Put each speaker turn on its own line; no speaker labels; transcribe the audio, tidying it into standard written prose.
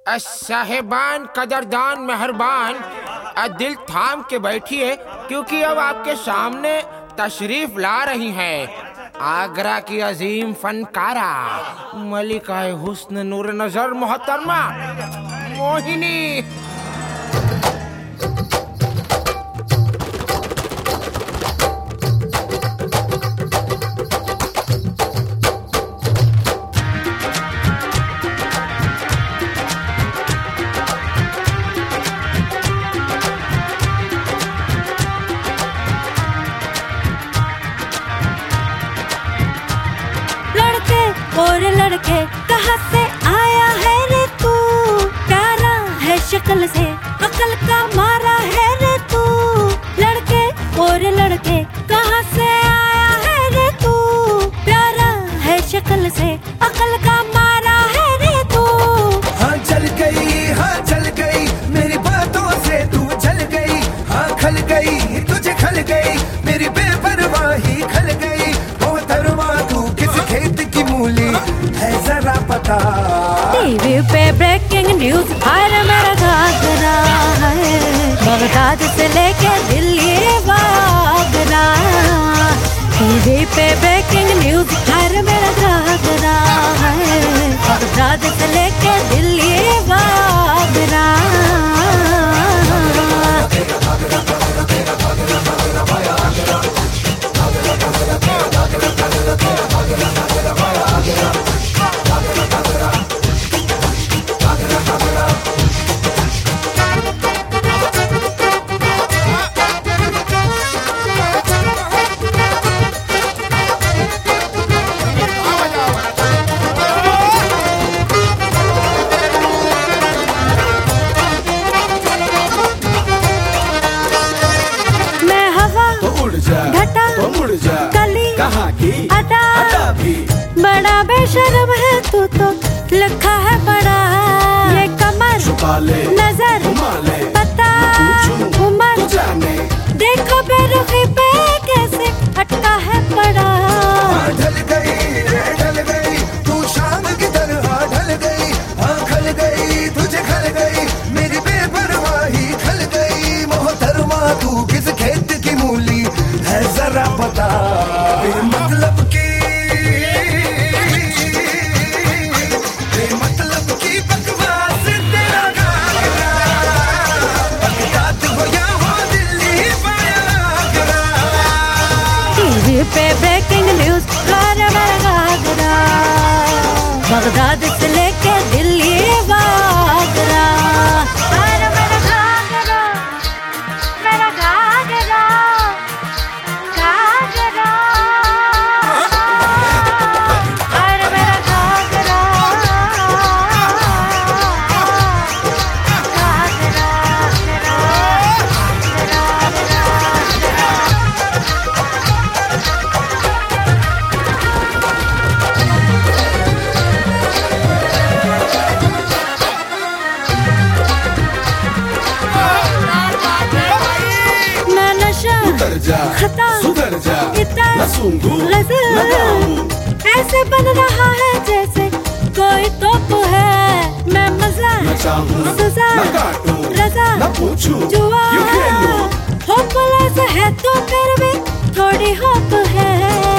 साहेबान, कदरदान, मेहरबान, दिल थाम के बैठिए, क्योंकि अब आपके सामने तशरीफ ला रही हैं आगरा की अजीम फनकारा मलिका हुस्न नूर नजर मोहतरमा मोहिनी।
और लड़के कहाँ से आया है रे तू, प्यारा है शक्ल से अकल का मारा है रे तू। लड़के और लड़के कहाँ से आया है रे तू, प्यारा है शक्ल से अकल का मारा है रे तू।
हाँ चल गई मेरी बातों से तू जल गई। हाँ खल गई तुझे खल गई मेरी बेपरवाही खल गई। मोहतरमा तू किस खेत की मूली है जरा पता।
टीवी पे ब्रेकिंग न्यूज हर मेरा घाघरा है, बगदाद से लेके दिल्ली आगरा। टीवी पे ब्रेकिंग न्यूज हर मेरा घाघरा है, बगदाद से लेके दिल्ली आगरा। घटा
तो मुड़ जा
कली
कहाँ की
अदा
भी
बड़ा बेशर्म है तू तो लिखा है बड़ा। ये कमर
छुपा ले
नजर
घुमा ले
पता उमर
तू जाने।
देखो बेरुखी पे कैसे अटका है बड़ा।
ढल गई तू शाम की तरह ढल गई। हाँ खल गई तुझे खल गई मेरी बेपरवाही खल गई। मोहतरमा तू किस खेत की मूली है जरा पता। बेमतलब की बकवास तेरा गाना, बगदाद हो या हो दिल्ली आगरा।
टीवी पे ब्रेकिंग न्यूज हर मेरा घाघरा, बगदाद से लेके दिल्ली आगरा। हर मेरा घाघरा, मेरा घाघरा, घाघरा। हर मेरा घाघरा,
उतर जा
खता
सुधर जा
इतर
न सूंघू
नजर
न गाऊं।
ऐसे बन रहा है जैसे कोई तोप है। मैं मजा
न चाहूं
सजा
न काटूं
रजा
न पूछूं
जुआ
यूं खेलूं।
होपलेस है तो फिर भी थोड़ी होप है।